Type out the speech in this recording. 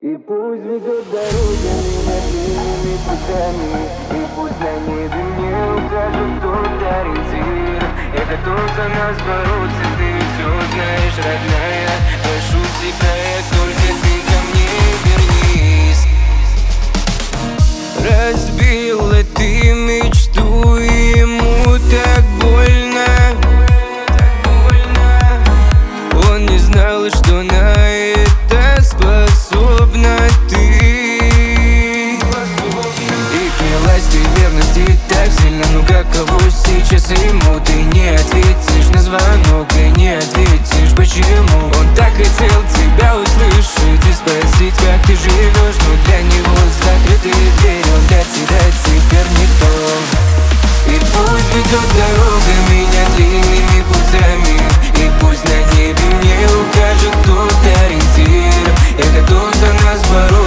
И пусть ведет дороги меня длинными путями, и пусть на небе мне укажет тот ориентир. Я готов за нас бороться, ты все знаешь, родная. Прошу тебя, только ты ко мне вернись. Разбила ты мечту, и ему так больно. Он не знал, что на это способна ты. И клялась ты верности так сильно, ну каково сейчас ему? Ты не ответишь на звонок, и не ответишь почему. Он так хотел тебя услышать и спросить, как ты живешь, но для него закрытые двери, он для тебя теперь никто. И пусть ведет дорога меня длинными путями, и пусть на небе мне укажет тот ориентир. Я готов за нас бороться.